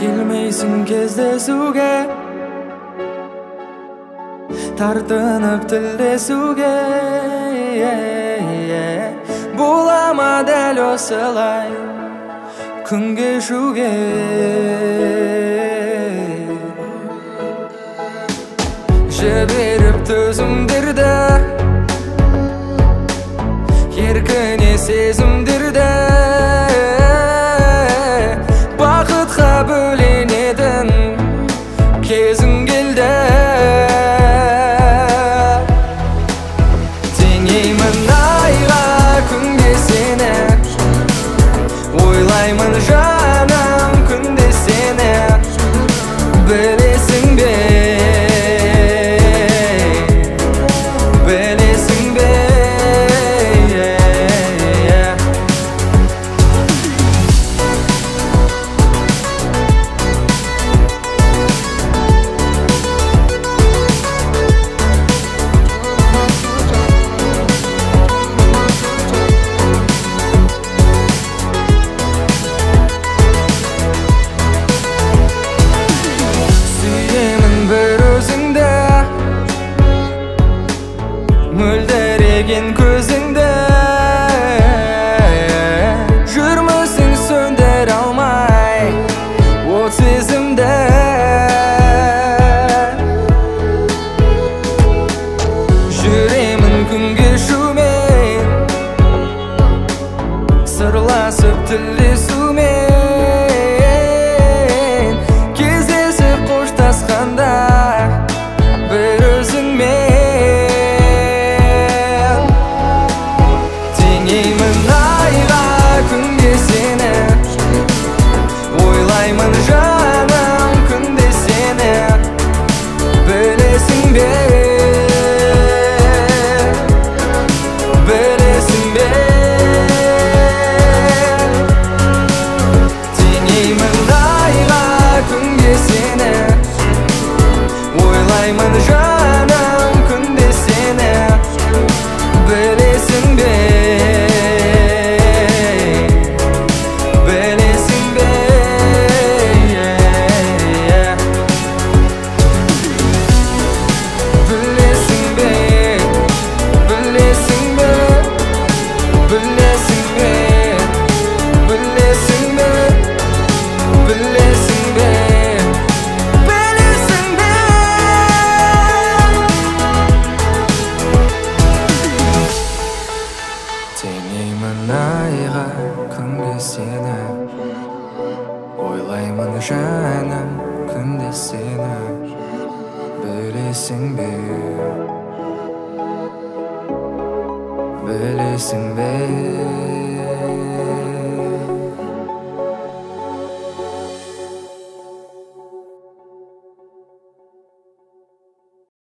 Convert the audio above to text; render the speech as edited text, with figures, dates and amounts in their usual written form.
Келмейсің кездесуге, тартынып тілдесуге. Бола ма дәл осылай күн кешуге? Жіберіп төзімдерді, еркіне сезімдерді, бақытқа бөленетін кезің келді. Теңеймін айға күнге сені, ойлаймын жаным күнде сені. Білесің бе, білесің бе? Мөлдіреген көзіңді, жүрмісің сөндіре алмай от сезімді. Жүремін күн кешумен, сырласып тілдесумен, кездесіп қоштасқанда бір өзіңмен. Ойлаймын жаным күнде сені, білесің бе, білесің бе? Теңеймін айға күнге сені, ойлаймын жаным күнде сені, білесің бе? Теңеймін айға күнге сені, ойлаймын жаным күнде сені. Білесің бе, білесің бе?